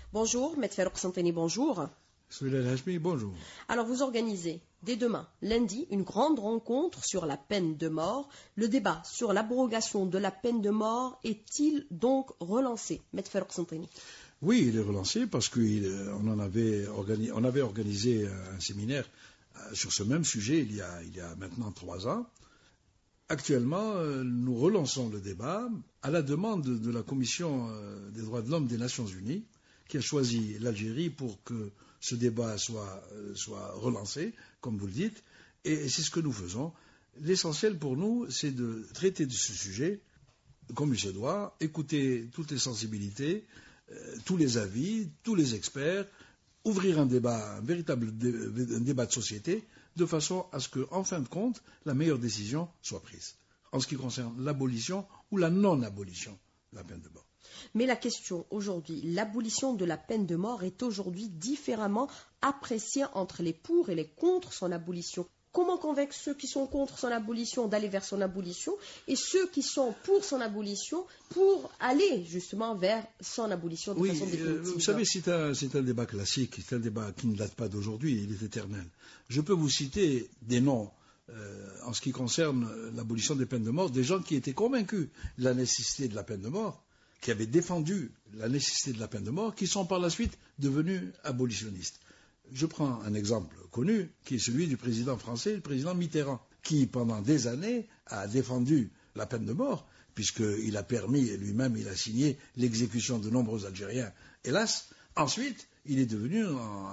Bonjour, Maître Farouk Santani, bonjour. Bonjour. Alors vous organisez dès demain, lundi, une grande rencontre sur la peine de mort. Le débat sur l'abrogation de la peine de mort est-il donc relancé, Maître Farouk Santani? Oui, il est relancé parce qu'on avait organisé un séminaire sur ce même sujet il y a maintenant 3 ans. Actuellement, nous relançons le débat à la demande de la Commission des droits de l'homme des Nations Unies, qui a choisi l'Algérie pour que ce débat soit relancé, comme vous le dites, et c'est ce que nous faisons. L'essentiel pour nous, c'est de traiter de ce sujet comme il se doit, écouter toutes les sensibilités, tous les avis, tous les experts, ouvrir un débat, un véritable débat de société, de façon à ce qu'en fin de compte, la meilleure décision soit prise, en ce qui concerne l'abolition ou la non-abolition de la peine de mort. Mais la question aujourd'hui, l'abolition de la peine de mort est aujourd'hui différemment appréciée entre les pour et les contre son abolition. Comment convaincre ceux qui sont contre son abolition d'aller vers son abolition et ceux qui sont pour son abolition pour aller justement vers son abolition de façon définitive? Vous savez, c'est un débat classique, c'est un débat qui ne date pas d'aujourd'hui, il est éternel. Je peux vous citer des noms en ce qui concerne l'abolition des peines de mort, des gens qui étaient convaincus de la nécessité de la peine de mort, qui avaient défendu la nécessité de la peine de mort, qui sont par la suite devenus abolitionnistes. Je prends un exemple connu, qui est celui du président français, le président Mitterrand, qui pendant des années a défendu la peine de mort, puisqu'il a permis, et lui-même il a signé l'exécution de nombreux Algériens. Hélas, ensuite, il est devenu,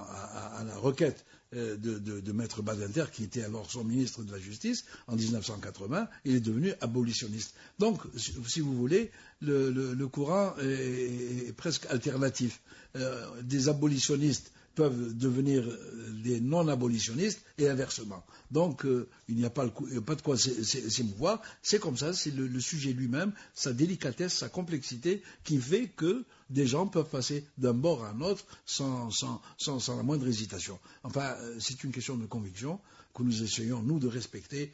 à la requête de Maître Badinter, qui était alors son ministre de la Justice, en 1980, il est devenu abolitionniste. Donc, si vous voulez, le courant est presque alternatif. Des abolitionnistes peuvent devenir des non-abolitionnistes et inversement. Donc, il n'y a pas de quoi s'émouvoir. C'est comme ça, c'est le sujet lui-même, sa délicatesse, sa complexité, qui fait que des gens peuvent passer d'un bord à un autre sans la moindre hésitation. Enfin, c'est une question de conviction que nous essayons, nous, de respecter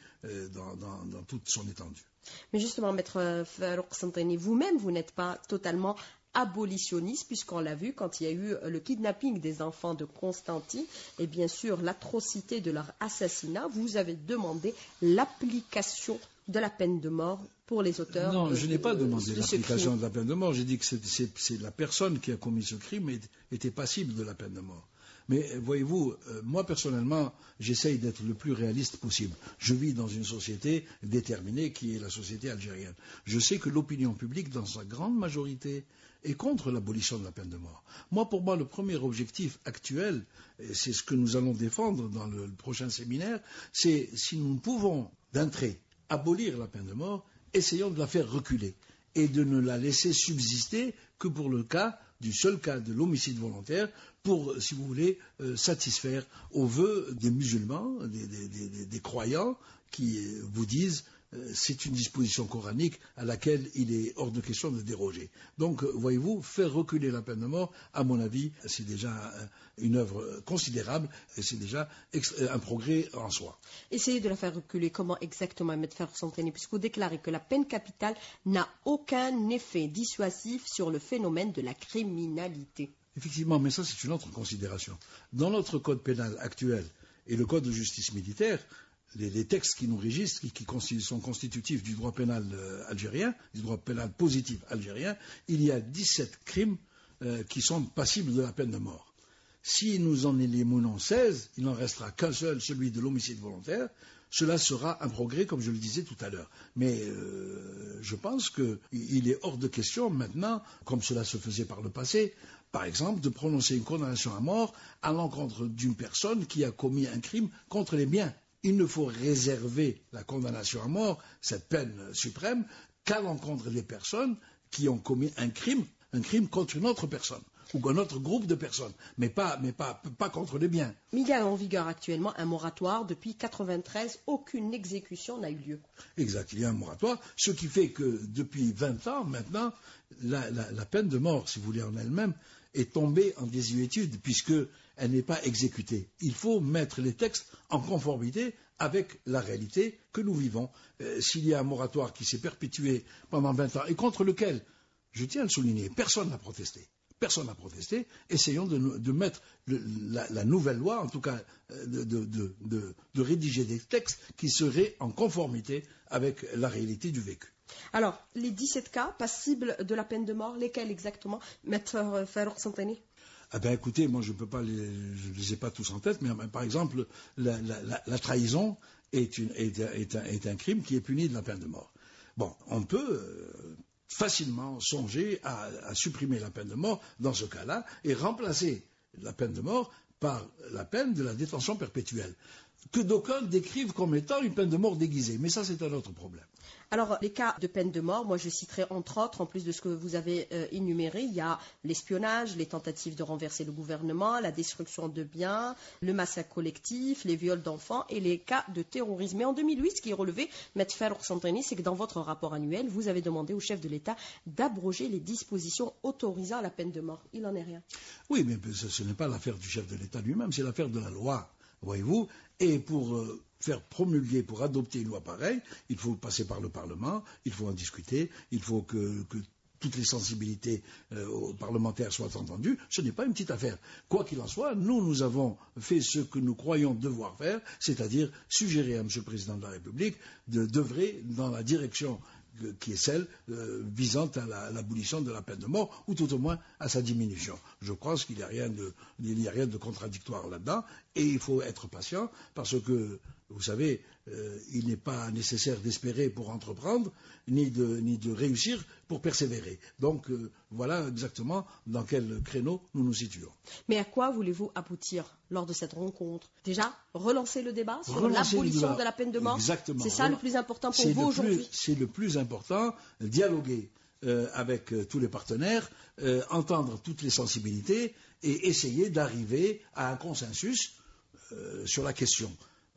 dans toute son étendue. Mais justement, Maître Farouk Santani, vous-même, vous n'êtes pas totalement abolitionniste, puisqu'on l'a vu quand il y a eu le kidnapping des enfants de Constantine et bien sûr l'atrocité de leur assassinat, vous avez demandé l'application de la peine de mort pour les auteurs. Non, je n'ai pas demandé l'application de la peine de mort, j'ai dit que c'est la personne qui a commis ce crime était passible de la peine de mort. Mais voyez-vous, moi personnellement, j'essaye d'être le plus réaliste possible. Je vis dans une société déterminée qui est la société algérienne. Je sais que l'opinion publique, dans sa grande majorité, est contre l'abolition de la peine de mort. Pour moi, le premier objectif actuel, et c'est ce que nous allons défendre dans le prochain séminaire, c'est si nous pouvons d'un trait abolir la peine de mort, essayons de la faire reculer et de ne la laisser subsister que pour le seul cas de l'homicide volontaire, pour, si vous voulez, satisfaire aux vœux des musulmans, des croyants, qui vous disent c'est une disposition coranique à laquelle il est hors de question de déroger. Donc, voyez-vous, faire reculer la peine de mort, à mon avis, c'est déjà une œuvre considérable et c'est déjà un progrès en soi. Essayez de la faire reculer. Comment exactement, Maître Farouk Santani, puisque vous déclarez que la peine capitale n'a aucun effet dissuasif sur le phénomène de la criminalité. Effectivement, mais ça c'est une autre considération. Dans notre code pénal actuel et le code de justice militaire, les textes qui nous régissent, qui sont constitutifs du droit pénal algérien, du droit pénal positif algérien, il y a 17 crimes qui sont passibles de la peine de mort. Si nous en éliminons 16, il n'en restera qu'un seul, celui de l'homicide volontaire. Cela sera un progrès, comme je le disais tout à l'heure. Mais je pense qu'il est hors de question maintenant, comme cela se faisait par le passé, par exemple, de prononcer une condamnation à mort à l'encontre d'une personne qui a commis un crime contre les biens. Il ne faut réserver la condamnation à mort, cette peine suprême, qu'à l'encontre des personnes qui ont commis un crime contre une autre personne, ou un autre groupe de personnes, mais pas contre les biens. Mais il y a en vigueur actuellement un moratoire. Depuis 1993, aucune exécution n'a eu lieu. Exact, il y a un moratoire, ce qui fait que depuis 20 ans maintenant, la peine de mort, si vous voulez, en elle-même, est tombée en désuétude, puisqu'elle n'est pas exécutée. Il faut mettre les textes en conformité avec la réalité que nous vivons. S'il y a un moratoire qui s'est perpétué pendant 20 ans, et contre lequel, je tiens à le souligner, personne n'a protesté. Personne n'a protesté. Essayons de mettre la nouvelle loi, en tout cas de rédiger des textes qui seraient en conformité avec la réalité du vécu. Alors, les 17 cas passibles de la peine de mort, lesquels exactement, Maître Farouk Santani? Ah ben écoutez, moi je ne les ai pas tous en tête, mais par exemple, la trahison est un crime qui est puni de la peine de mort. Bon, on peut facilement songer à supprimer la peine de mort dans ce cas-là et remplacer la peine de mort par la peine de la détention perpétuelle, que d'aucuns décrivent comme étant une peine de mort déguisée. Mais ça, c'est un autre problème. Alors, les cas de peine de mort, moi je citerai entre autres, en plus de ce que vous avez énuméré, il y a l'espionnage, les tentatives de renverser le gouvernement, la destruction de biens, le massacre collectif, les viols d'enfants et les cas de terrorisme. Mais en 2008, ce qui est relevé, Maître Farouk Santani, c'est que dans votre rapport annuel, vous avez demandé au chef de l'État d'abroger les dispositions autorisant la peine de mort. Il n'en est rien. Oui, mais ce n'est pas l'affaire du chef de l'État lui-même, c'est l'affaire de la loi. Voyez-vous, et pour faire promulguer, pour adopter une loi pareille, il faut passer par le Parlement, il faut en discuter, il faut que toutes les sensibilités parlementaires soient entendues. Ce n'est pas une petite affaire. Quoi qu'il en soit, nous avons fait ce que nous croyons devoir faire, c'est-à-dire suggérer à M. le Président de la République d'œuvrer dans la direction qui est celle visant à l'abolition de la peine de mort, ou tout au moins à sa diminution. Je crois qu'il n'y a rien de contradictoire là-dedans, et il faut être patient, parce que, vous savez, il n'est pas nécessaire d'espérer pour entreprendre, ni de réussir pour persévérer. Donc, voilà exactement dans quel créneau nous nous situons. Mais à quoi voulez-vous aboutir lors de cette rencontre? Déjà, relancer le débat sur l'abolition de la peine de mort. Exactement. C'est ça le plus important pour vous aujourd'hui? C'est le plus important, dialoguer avec tous les partenaires, entendre toutes les sensibilités et essayer d'arriver à un consensus sur la question.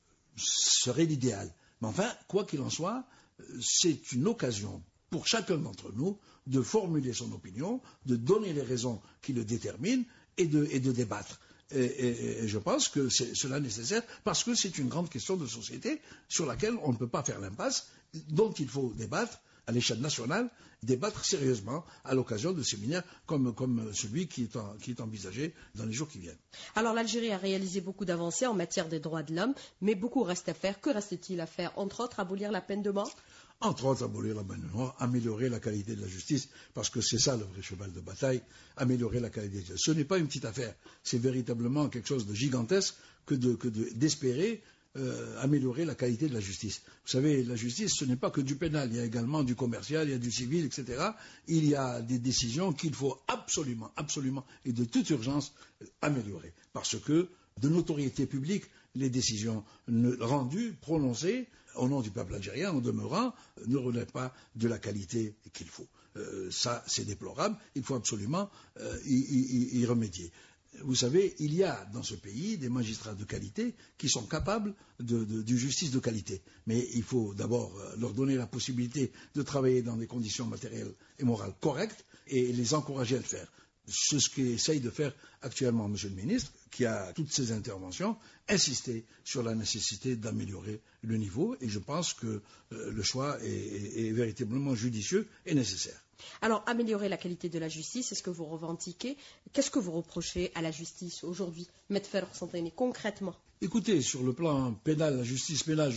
Ce serait l'idéal. Mais enfin, quoi qu'il en soit, c'est une occasion pour chacun d'entre nous de formuler son opinion, de donner les raisons qui le déterminent et de débattre. Et je pense que cela est nécessaire parce que c'est une grande question de société sur laquelle on ne peut pas faire l'impasse, dont il faut débattre à l'échelle nationale, débattre sérieusement à l'occasion de séminaires comme celui qui est envisagé dans les jours qui viennent. Alors l'Algérie a réalisé beaucoup d'avancées en matière des droits de l'homme, mais beaucoup reste à faire. Que reste-t-il à faire? Entre autres, abolir la peine de mort? Entre autres, abolir la peine de mort, améliorer la qualité de la justice, parce que c'est ça le vrai cheval de bataille, améliorer la qualité de la justice. Ce n'est pas une petite affaire, c'est véritablement quelque chose de gigantesque que d'espérer améliorer la qualité de la justice. Vous savez, la justice, ce n'est pas que du pénal, il y a également du commercial, il y a du civil, etc. Il y a des décisions qu'il faut absolument, et de toute urgence, améliorer. Parce que, de notoriété publique, les décisions rendues, prononcées, au nom du peuple algérien, en demeurant, ne relèvent pas de la qualité qu'il faut. Ça, c'est déplorable, il faut absolument y remédier. Vous savez, il y a dans ce pays des magistrats de qualité qui sont capables d'une justice de qualité. Mais il faut d'abord leur donner la possibilité de travailler dans des conditions matérielles et morales correctes et les encourager à le faire. C'est ce qu'essaye de faire actuellement M. le ministre, qui a toutes ses interventions, insisté sur la nécessité d'améliorer le niveau, et je pense que le choix est véritablement judicieux et nécessaire. Alors, améliorer la qualité de la justice, c'est ce que vous revendiquez. Qu'est-ce que vous reprochez à la justice aujourd'hui, Maître Farouk Santani, concrètement? Écoutez, sur le plan pénal, la justice pénale,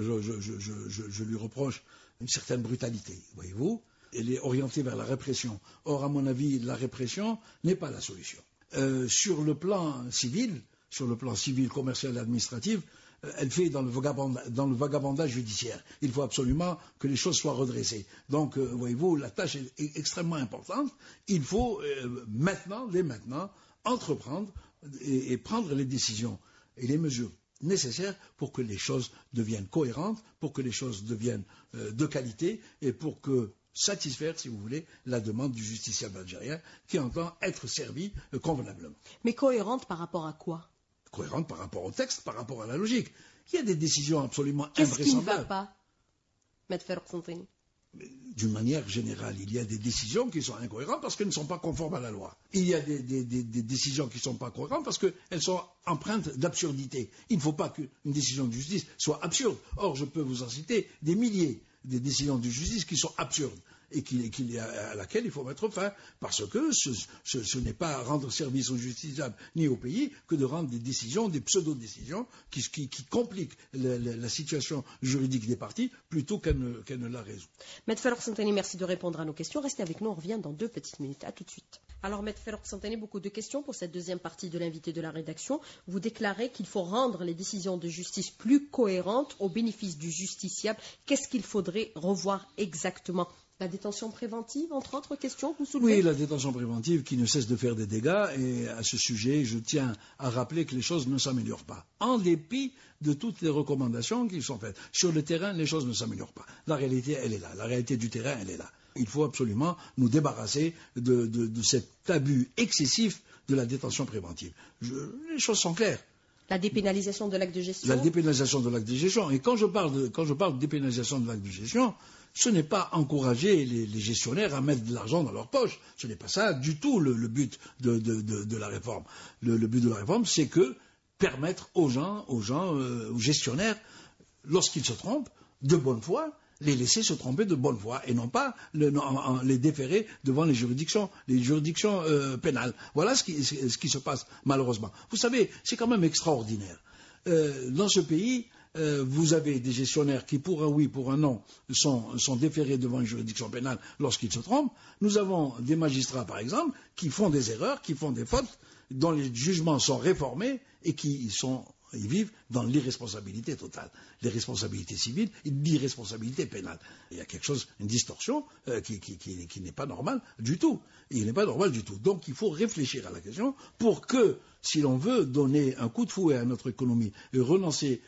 je lui reproche une certaine brutalité, voyez-vous. Elle est orientée vers la répression. Or, à mon avis, la répression n'est pas la solution. Sur le plan civil, commercial et administratif, elle fait dans le vagabondage judiciaire. Il faut absolument que les choses soient redressées. Donc, voyez-vous, la tâche est extrêmement importante. Il faut dès maintenant, entreprendre et prendre les décisions et les mesures nécessaires pour que les choses deviennent cohérentes, pour que les choses deviennent de qualité et pour satisfaire, si vous voulez, la demande du justiciable algérien qui entend être servi convenablement. Mais cohérente par rapport à quoi? Cohérente par rapport au texte, par rapport à la logique. Il y a des décisions absolument invraisemblables. Qu'est-ce qui ne va pas, Maître Farouk Santani? D'une manière générale, il y a des décisions qui sont incohérentes parce qu'elles ne sont pas conformes à la loi. Il y a des décisions qui ne sont pas cohérentes parce qu'elles sont empreintes d'absurdité. Il ne faut pas qu'une décision de justice soit absurde. Or, je peux vous en citer des milliers des décisions de justice qui sont absurdes. et à laquelle il faut mettre fin, parce que ce n'est pas rendre service aux justiciables ni au pays que de rendre des décisions, des pseudo-décisions qui compliquent la situation juridique des parties plutôt qu'elle ne la résout. Maître Farrokh Santani, merci de répondre à nos questions. Restez avec nous, on revient dans 2 petites minutes. À tout de suite. Alors, Maître Farrokh Santani, beaucoup de questions pour cette deuxième partie de l'invité de la rédaction. Vous déclarez qu'il faut rendre les décisions de justice plus cohérentes au bénéfice du justiciable. Qu'est-ce qu'il faudrait revoir exactement? La détention préventive, entre autres questions, vous soulevez? Oui, la détention préventive qui ne cesse de faire des dégâts. Et à ce sujet, je tiens à rappeler que les choses ne s'améliorent pas. En dépit de toutes les recommandations qui sont faites. Sur le terrain, les choses ne s'améliorent pas. La réalité, elle est là. La réalité du terrain, elle est là. Il faut absolument nous débarrasser de cet abus excessif de la détention préventive. Les choses sont claires. La dépénalisation de l'acte de gestion? La dépénalisation de l'acte de gestion. Et quand je parle de dépénalisation de l'acte de gestion, ce n'est pas encourager les gestionnaires à mettre de l'argent dans leur poche. Ce n'est pas ça du tout le but de la réforme. Le but de la réforme, c'est que permettre aux gestionnaires, lorsqu'ils se trompent, de bonne foi, les laisser se tromper de bonne foi et non pas les déférer devant les juridictions pénales. Voilà ce qui se passe malheureusement. Vous savez, c'est quand même extraordinaire. Dans ce pays, vous avez des gestionnaires qui, pour un oui, pour un non, sont déférés devant une juridiction pénale lorsqu'ils se trompent. Nous avons des magistrats, par exemple, qui font des erreurs, qui font des fautes, dont les jugements sont réformés et ils vivent dans l'irresponsabilité totale. L'irresponsabilité civile et l'irresponsabilité pénale. Il y a une distorsion qui n'est pas normale du tout. Il n'est pas normal du tout. Donc il faut réfléchir à la question pour que, si l'on veut donner un coup de fouet à notre économie et relancer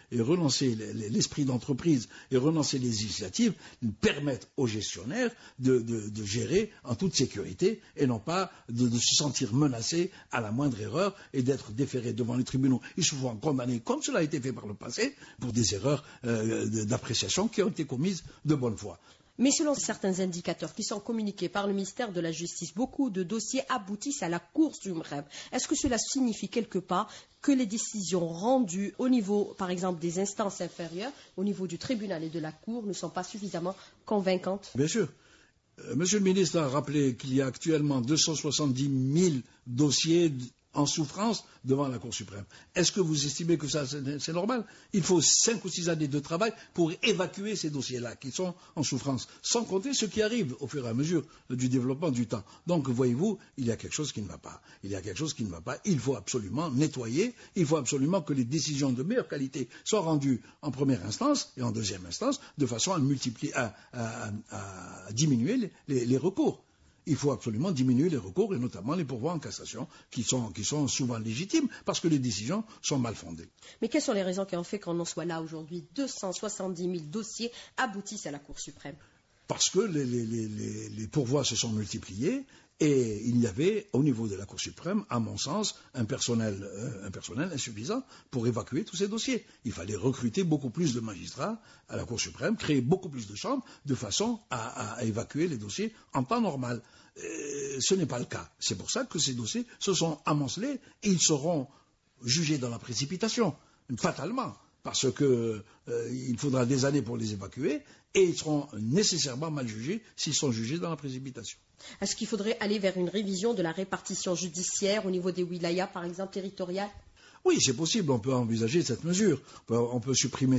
l'esprit d'entreprise et relancer les initiatives, permettre aux gestionnaires de gérer en toute sécurité et non pas de se sentir menacés à la moindre erreur et d'être déférés devant les tribunaux. Ils se font condamner, comme cela a été fait par le passé, pour des erreurs d'appréciation qui ont été commises de bonne foi. Mais selon certains indicateurs qui sont communiqués par le ministère de la Justice, beaucoup de dossiers aboutissent à la Cour suprême. Est-ce que cela signifie quelque part que les décisions rendues au niveau, par exemple, des instances inférieures, au niveau du tribunal et de la Cour, ne sont pas suffisamment convaincantes? Bien sûr. Monsieur le ministre a rappelé qu'il y a actuellement 270 000 dossiers en souffrance devant la Cour suprême. Est-ce que vous estimez que ça c'est normal? Il faut 5 ou 6 années de travail pour évacuer ces dossiers-là qui sont en souffrance, sans compter ce qui arrive au fur et à mesure du développement du temps. Donc, voyez-vous, il y a quelque chose qui ne va pas. Il faut absolument nettoyer, il faut absolument que les décisions de meilleure qualité soient rendues en première instance et en deuxième instance, de façon à diminuer les recours. Il faut absolument diminuer les recours et notamment les pourvois en cassation qui sont souvent légitimes parce que les décisions sont mal fondées. Mais quelles sont les raisons qui ont fait qu'on en soit là aujourd'hui? 270 000 dossiers aboutissent à la Cour suprême. Parce que les pourvois se sont multipliés et il y avait au niveau de la Cour suprême, à mon sens, un personnel insuffisant pour évacuer tous ces dossiers. Il fallait recruter beaucoup plus de magistrats à la Cour suprême, créer beaucoup plus de chambres de façon à évacuer les dossiers en temps normal. Ce n'est pas le cas. C'est pour ça que ces dossiers se sont amoncelés et ils seront jugés dans la précipitation, fatalement. Parce qu'il faudra des années pour les évacuer et ils seront nécessairement mal jugés s'ils sont jugés dans la précipitation. Est-ce qu'il faudrait aller vers une révision de la répartition judiciaire au niveau des wilayas, par exemple, territoriales? Oui, c'est possible, on peut envisager cette mesure. On peut supprimer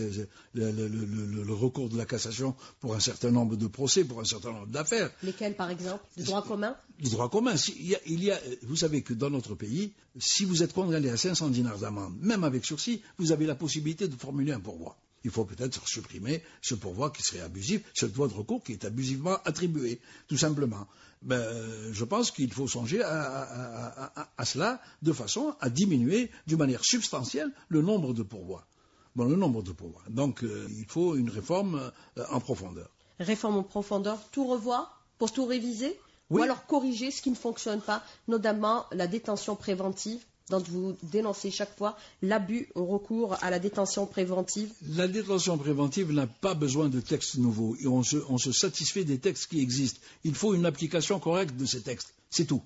le recours de la cassation pour un certain nombre de procès, pour un certain nombre d'affaires. Lesquels, par exemple? Du droit commun? Du droit commun. Vous savez que dans notre pays, si vous êtes condamné à 500 dinars d'amende, même avec sursis, vous avez la possibilité de formuler un pourvoi. Il faut peut-être supprimer ce pourvoi qui serait abusif, ce droit de recours qui est abusivement attribué, tout simplement. Je pense qu'il faut songer à cela de façon à diminuer d'une manière substantielle le nombre de pourvois. Donc, il faut une réforme en profondeur. Réforme en profondeur, tout revoir pour tout réviser? Oui. Ou alors corriger ce qui ne fonctionne pas, notamment la détention préventive, dont vous dénoncez chaque fois l'abus au recours à la détention préventive? La détention préventive n'a pas besoin de textes nouveaux. Et on se satisfait des textes qui existent. Il faut une application correcte de ces textes. C'est tout.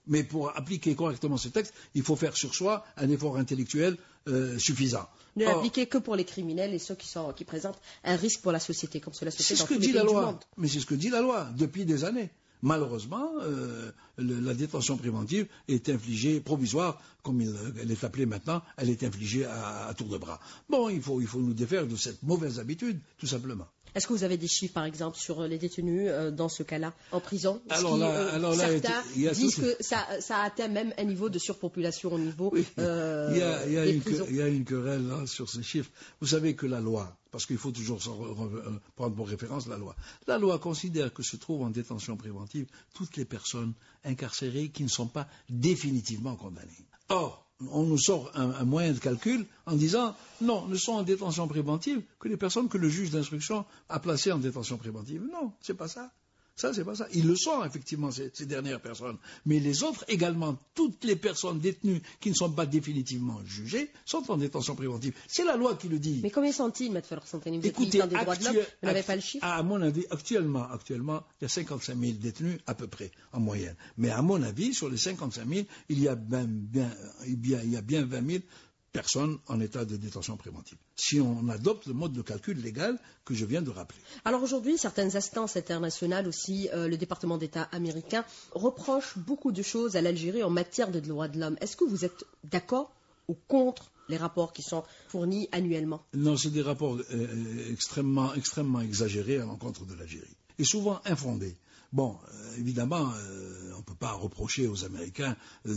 Mais pour appliquer correctement ce texte, il faut faire sur soi un effort intellectuel suffisant. Ne l'appliquer que pour les criminels et ceux qui présentent un risque pour la société, comme cela se fait dans tous les pays du monde. Mais c'est ce que dit la loi depuis des années. Malheureusement, la détention préventive est infligée provisoire, comme elle est appelée maintenant, elle est infligée à tour de bras. Bon, il faut nous défaire de cette mauvaise habitude, tout simplement. Est-ce que vous avez des chiffres, par exemple, sur les détenus dans ce cas-là, en prison? Certains disent que ça a atteint même un niveau de surpopulation au niveau des prisons. Il y a une querelle là, sur ces chiffres. Vous savez que la loi, parce qu'il faut toujours prendre pour référence la loi. La loi considère que se trouvent en détention préventive toutes les personnes incarcérées qui ne sont pas définitivement condamnées. Or, on nous sort un moyen de calcul en disant non, ne sont en détention préventive que les personnes que le juge d'instruction a placées en détention préventive. Non, c'est pas ça. Ça, c'est pas ça. Ils le sont, effectivement, ces dernières personnes. Mais les autres également, toutes les personnes détenues qui ne sont pas définitivement jugées, sont en détention préventive. C'est la loi qui le dit. Mais combien sont-ils, M. Santani? Vous êtes militant des droits de l'homme, vous n'avez pas le chiffre? À mon avis, actuellement, il y a 55 000 détenus, à peu près, en moyenne. Mais à mon avis, sur les 55 000, il y a bien 20 000 personnes en état de détention préventive. Si on adopte le mode de calcul légal que je viens de rappeler. Alors aujourd'hui, certaines instances internationales aussi, le département d'État américain, reprochent beaucoup de choses à l'Algérie en matière de droits de l'homme. Est-ce que vous êtes d'accord ou contre les rapports qui sont fournis annuellement? Non, c'est des rapports extrêmement exagérés à l'encontre de l'Algérie. Et souvent infondés. Bon, évidemment, on ne peut pas reprocher aux Américains de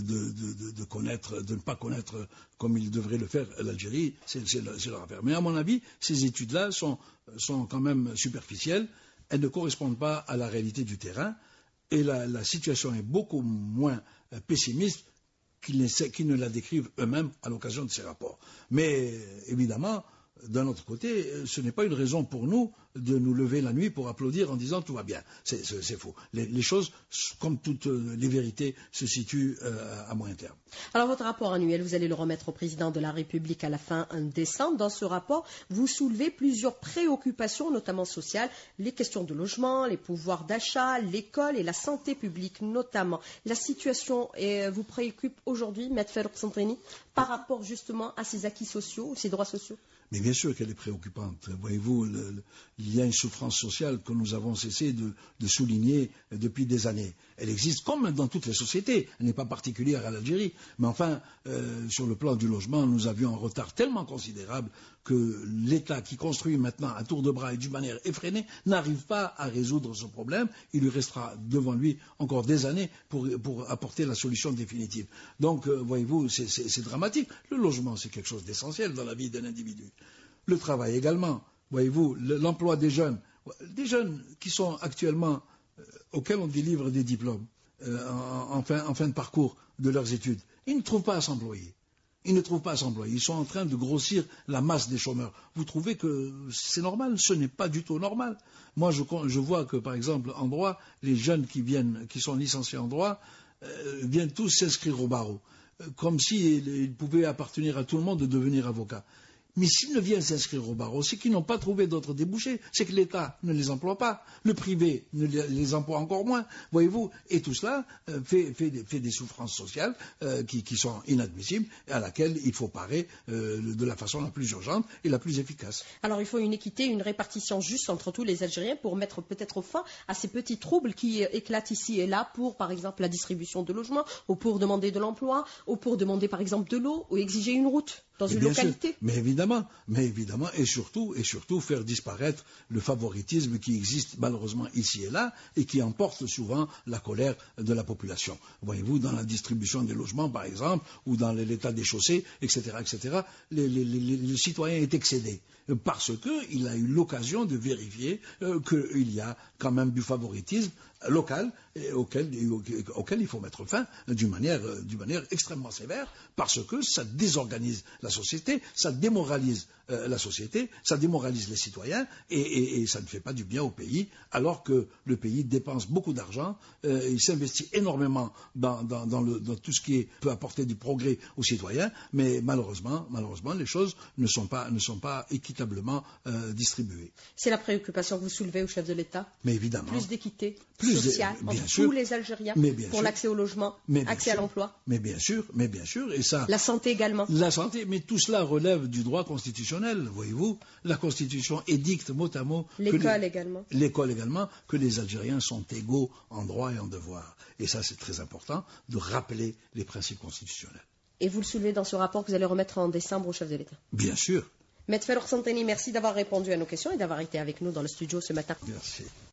ne pas connaître comme ils devraient le faire l'Algérie, c'est leur affaire. Mais à mon avis, ces études-là sont quand même superficielles, elles ne correspondent pas à la réalité du terrain, et la situation est beaucoup moins pessimiste qu'ils ne la décrivent eux-mêmes à l'occasion de ces rapports. Mais évidemment, d'un autre côté, ce n'est pas une raison pour nous de nous lever la nuit pour applaudir en disant tout va bien. C'est faux. Les choses, comme toutes les vérités, se situent à moyen terme. Alors votre rapport annuel, vous allez le remettre au président de la République à la fin décembre. Dans ce rapport, vous soulevez plusieurs préoccupations, notamment sociales, les questions de logement, les pouvoirs d'achat, l'école et la santé publique notamment. La situation vous préoccupe aujourd'hui, M. Santani, par rapport justement à ces acquis sociaux, ces droits sociaux? Mais bien sûr qu'elle est préoccupante. Voyez-vous, il y a une souffrance sociale que nous avons cessé de souligner depuis des années. Elle existe comme dans toutes les sociétés. Elle n'est pas particulière à l'Algérie. Mais enfin, sur le plan du logement, nous avions un retard tellement considérable que l'État qui construit maintenant à tour de bras et d'une manière effrénée n'arrive pas à résoudre ce problème. Il lui restera devant lui encore des années pour apporter la solution définitive. Donc, voyez-vous, c'est dramatique. Le logement, c'est quelque chose d'essentiel dans la vie d'un individu. Le travail également. Voyez-vous, l'emploi des jeunes qui sont actuellement, auxquels on délivre des diplômes en fin de parcours de leurs études, ils ne trouvent pas à s'employer. Ils sont en train de grossir la masse des chômeurs. Vous trouvez que c'est normal? Ce n'est pas du tout normal. Moi, je vois que, par exemple, en droit, les jeunes qui sont licenciés en droit, viennent tous s'inscrire au barreau. Comme s'il pouvait appartenir à tout le monde de devenir avocat. Mais s'ils ne viennent s'inscrire au barreau, c'est qu'ils n'ont pas trouvé d'autres débouchés. C'est que l'État ne les emploie pas. Le privé ne les emploie encore moins. Voyez-vous, et tout cela fait des souffrances sociales qui sont inadmissibles et à laquelle il faut parer de la façon la plus urgente et la plus efficace. Alors il faut une équité, une répartition juste entre tous les Algériens pour mettre peut-être fin à ces petits troubles qui éclatent ici et là pour, par exemple, la distribution de logements, ou pour demander de l'emploi, ou pour demander, par exemple, de l'eau, ou exiger une route dans une localité. Mais évidemment, et surtout faire disparaître le favoritisme qui existe malheureusement ici et là et qui emporte souvent la colère de la population. Voyez-vous, dans la distribution des logements, par exemple, ou dans l'état des chaussées, etc., le citoyen est excédé parce qu'il a eu l'occasion de vérifier qu'il y a quand même du favoritisme local auquel il faut mettre fin d'une manière extrêmement sévère parce que ça désorganise la société, ça démoralise la société, ça démoralise les citoyens et ça ne fait pas du bien au pays alors que le pays dépense beaucoup d'argent, il s'investit énormément dans tout ce qui peut apporter du progrès aux citoyens, mais malheureusement les choses ne sont pas équitablement distribuées. C'est la préoccupation que vous soulevez au chef de l'État? Mais évidemment. Plus d'équité sociale entre tous les Algériens pour l'accès au logement, accès à l'emploi. Mais bien sûr, et ça. La santé également. La santé, mais tout cela relève du droit constitutionnel, voyez-vous. La Constitution édicte mot à mot. L'école également. L'école également, que les Algériens sont égaux en droit et en devoir. Et ça, c'est très important de rappeler les principes constitutionnels. Et vous le soulevez dans ce rapport que vous allez remettre en décembre au chef de l'État. Bien sûr. Maître Ferrouk Santani, merci d'avoir répondu à nos questions et d'avoir été avec nous dans le studio ce matin. Merci.